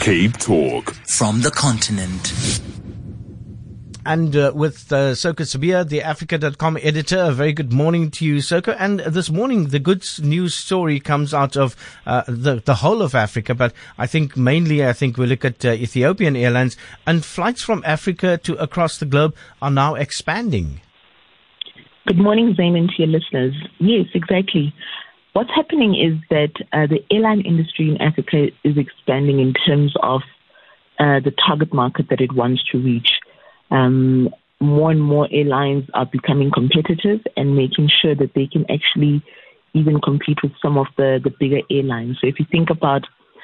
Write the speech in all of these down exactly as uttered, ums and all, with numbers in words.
Cape Talk. From the continent. And uh, with uh, Soko Sibiya, the Africa dot com editor, a very good morning to you, Soko. And this morning, the good news story comes out of uh, the, the whole of Africa, but I think mainly, I think we look at uh, Ethiopian Airlines, and flights from Africa to across the globe are now expanding. Good morning, Zain, and to your listeners. Yes, exactly. What's happening is that uh, the airline industry in Africa is expanding in terms of uh, the target market that it wants to reach. Um, more and more airlines are becoming competitive and making sure that they can actually even compete with some of the, the bigger airlines. So if you think about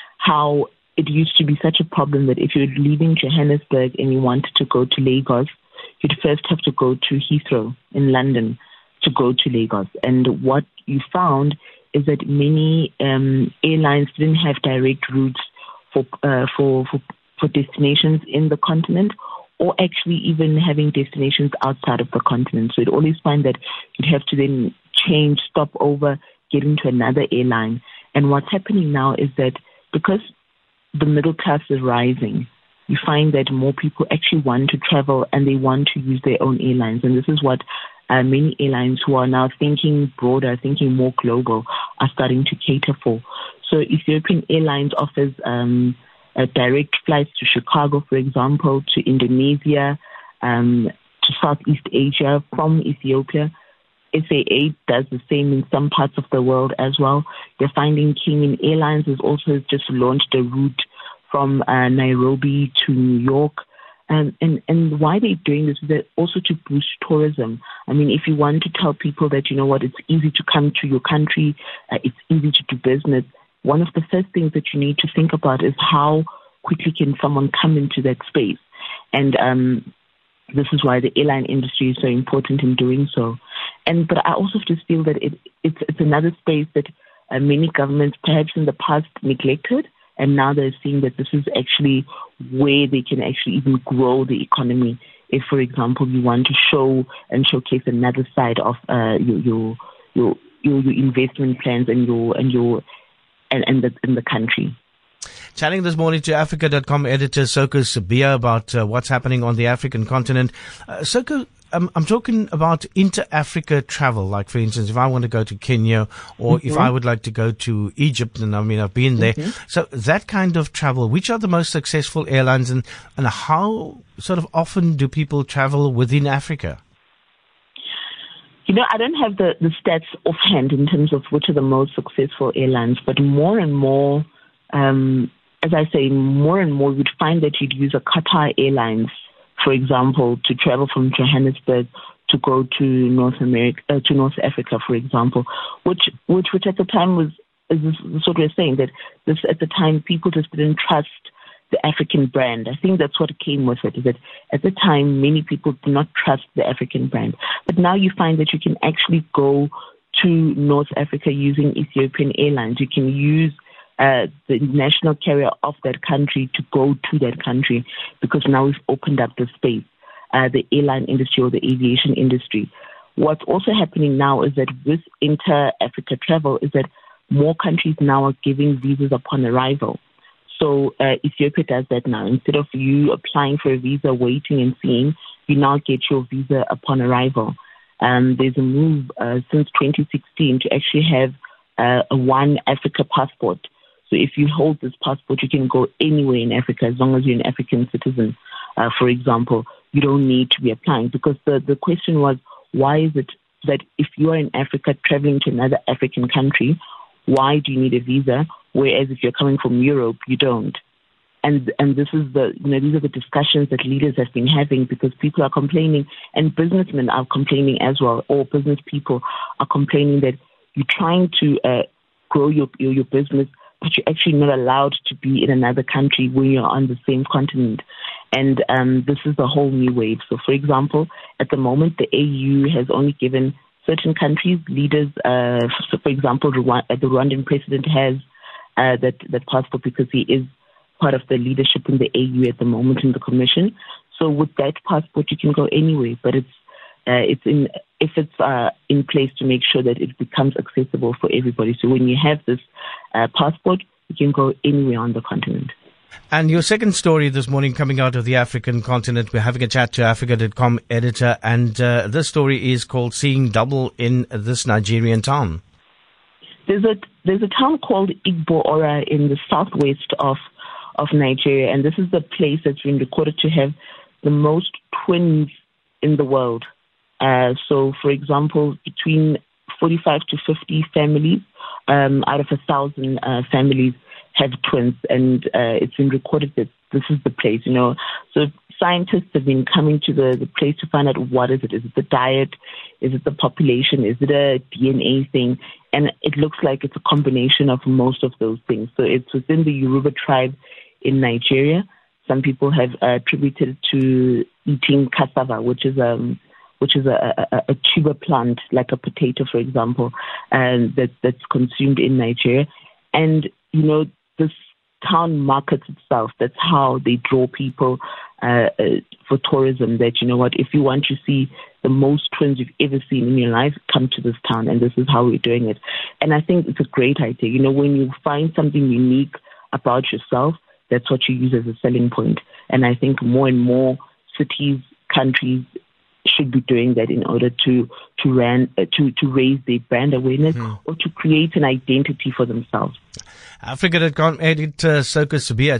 how it used to be such a problem that if you're leaving Johannesburg and you wanted to go to Lagos, you'd first have to go to Heathrow in London to go to Lagos. And what you found is that many um, airlines didn't have direct routes for, uh, for, for, for destinations in the continent, or actually even having destinations outside of the continent. So you'd always find that you'd have to then change, stop over, get into another airline. And what's happening now is that because the middle class is rising, you find that more people actually want to travel and they want to use their own airlines. And this is what uh, many airlines who are now thinking broader, thinking more global, are starting to cater for. So Ethiopian Airlines offers um, Uh, direct flights to Chicago, for example, to Indonesia, um, to Southeast Asia from Ethiopia. S A A does the same in some parts of the world as well. They're finding Kenyan Airlines has also just launched a route from uh, Nairobi to New York. Um, and, and why they're doing this is that also to boost tourism. I mean, if you want to tell people that, you know what, it's easy to come to your country, uh, it's easy to do business, one of the first things that you need to think about is how quickly can someone come into that space. And um, this is why the airline industry is so important in doing so. And but I also just feel that it, it's, it's another space that uh, many governments perhaps in the past neglected, and now they're seeing that this is actually where they can actually even grow the economy. If, for example, you want to show and showcase another side of uh, your, your your your your investment plans and your and your And, and the, in the country. Chatting this morning to Africa dot com editor Soko Sibiya about uh, what's happening on the African continent. Uh, Soko, um, I'm talking about inter-Africa travel. Like, for instance, if I want to go to Kenya or mm-hmm. if I would like to go to Egypt, and I mean, I've been there. Mm-hmm. So that kind of travel, which are the most successful airlines, and, and how sort of often do people travel within Africa? You know, I don't have the, the stats offhand in terms of which are the most successful airlines, but more and more, um, as I say, more and more you'd find that you'd use a Qatar Airlines, for example, to travel from Johannesburg to go to North America, uh, to North Africa, for example, which, which, which at the time was, is this what we're saying, that this at the time people just didn't trust the African brand. I think that's what came with it, is that at the time, many people did not trust the African brand. But now you find that you can actually go to North Africa using Ethiopian Airlines. You can use uh, the national carrier of that country to go to that country, because now we've opened up the space, uh, the airline industry or the aviation industry. What's also happening now is that with inter-Africa travel is that more countries now are giving visas upon arrival. So uh, Ethiopia does that now. Instead of you applying for a visa, waiting and seeing, you now get your visa upon arrival. Um, there's a move uh, since twenty sixteen to actually have uh, a One Africa passport. So if you hold this passport, you can go anywhere in Africa as long as you're an African citizen. Uh, for example, you don't need to be applying, because the, the question was, why is it that if you are in Africa traveling to another African country, why do you need a visa? Whereas if you're coming from Europe, you don't. And and this is the, you know, these are the discussions that leaders have been having, because people are complaining, and businessmen are complaining as well, or business people are complaining that you're trying to uh, grow your, your your business, but you're actually not allowed to be in another country when you're on the same continent. And um, this is the whole new wave. So, for example, at the moment, the A U has only given certain countries leaders, uh, so for example, the Rwandan president has Uh, that, that passport, because he is part of the leadership in the A U at the moment in the commission. So with that passport, you can go anywhere, but it's uh, it's in if it's uh, in place to make sure that it becomes accessible for everybody. So when you have this uh, passport, you can go anywhere on the continent. And your second story this morning coming out of the African continent, we're having a chat to Africa dot com editor, and uh, this story is called Seeing Double in This Nigerian Town. There's a there's a town called Igbo Ora in the southwest of of Nigeria, and this is the place that's been recorded to have the most twins in the world. Uh, so, for example, between forty-five to fifty families um, out of a thousand uh, families have twins, and uh, it's been recorded that this is the place, you know. So scientists have been coming to the, the place to find out what is it. Is it the diet? Is it the population? Is it a D N A thing? And it looks like it's a combination of most of those things. So it's within the Yoruba tribe in Nigeria. Some people have uh, attributed it to eating cassava, which is um which is a, a, a tuber plant, like a potato, for example, and that that's consumed in Nigeria. And you know, this town markets itself. That's how they draw people uh, uh, for tourism. That, you know what, if you want to see the most twins you've ever seen in your life, come to this town, and this is how we're doing it. And I think it's a great idea. You know, when you find something unique about yourself, that's what you use as a selling point. And I think more and more cities, countries should be doing that in order to to ran, uh, to to raise their brand awareness mm. or to create an identity for themselves. Africa dot com editor Soko Sibiya.